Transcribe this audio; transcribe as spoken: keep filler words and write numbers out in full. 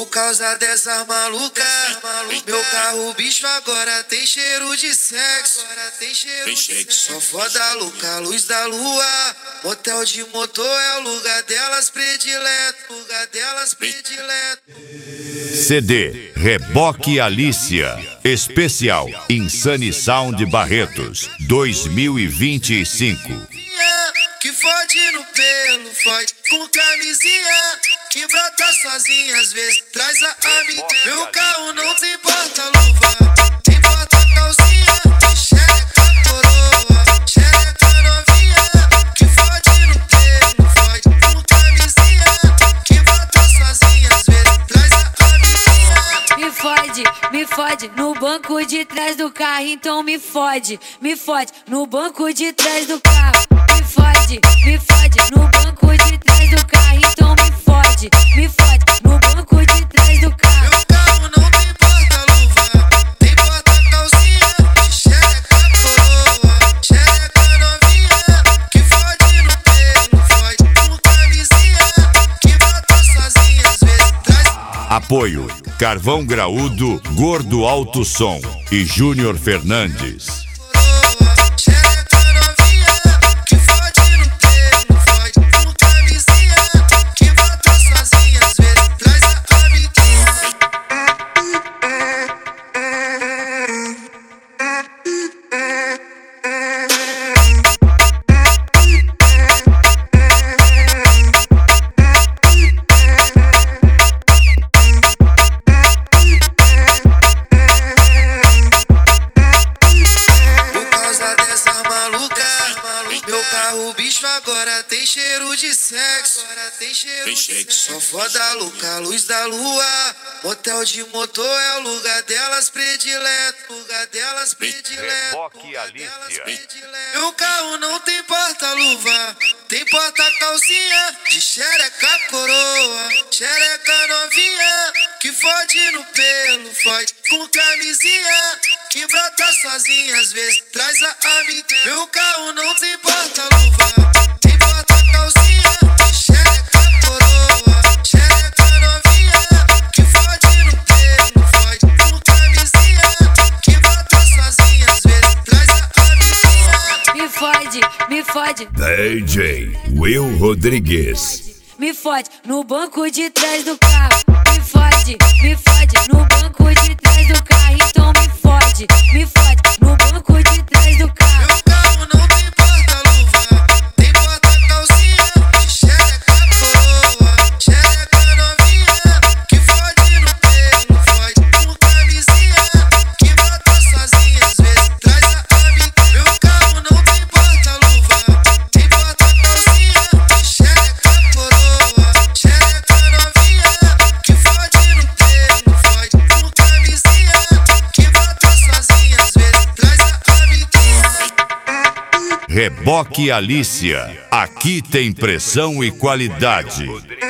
causa dessa maluca, meu carro bicho agora tem cheiro de sexo. Só foda louca, luz da lua, motel de motor é o lugar delas predileto, lugar delas predileto. C D Reboque Alicia, especial Insane Sound Barretos dois mil e vinte e cinco. Que fode no pelo, fode com camisinha, que brota sozinha, às vezes traz a amiga. Meu carro não tem porta-luva, tem porta-calcinha, xereca coroa, xereca novinha. Que fode no pelo, fode com camisinha, que brota sozinha, às vezes traz a amiguinha. Me fode, me fode no banco de trás do carro, então me fode, me fode no banco de trás do carro. Me fode, me fode no banco de trás do carro, então me fode, me fode no banco de trás do carro. Meu carro não tem porta-luva, tem porta-calcinha, xereca coroa, xereca novinha. Que fode no pelo, fode com camisinha, que brota sozinha, às vezes traz. Apoio Carvão Graúdo, Gordo Alto Som e Júnior Fernandes. Meu carro bicho agora tem cheiro de sexo. Só foda louca, luz da lua, motel de motor é o lugar delas predileto, lugar delas predileto. Reboque Alicia. Meu carro não tem porta-luva, tem porta-calcinha, de xereca coroa, xereca novinha. Que fode no pelo, fode com camisinha, que brota sozinha, às vezes traz a amiga. Meu carro não tem porta-luva, tem porta-calcinha, xereca coroa, xereca novinha. Que fode no pelo, fode com camisinha, que brota sozinha, às vezes traz a amiguinha. Me fode, me fode D J Will Rodrigues. Me fode no banco de trás do carro. Me fode, me fode no banco de trás do carro, então me fode, me fode no banco de trás do carro. Meu carro não tem porta-luva, tem porta-calcinha, xereca coroa, xereca novinha. Que fode no pelo, fode com camisinha, que brota sozinha, às vezes traz a amiga. Meu carro não tem porta-luva, tem porta-calcinha, xereca coroa, xereca novinha. Que fode no pelo, fode com camisinha, que brota sozinha, às vezes traz a amiguinha. Reboque Alicia. Aqui tem pressão e qualidade.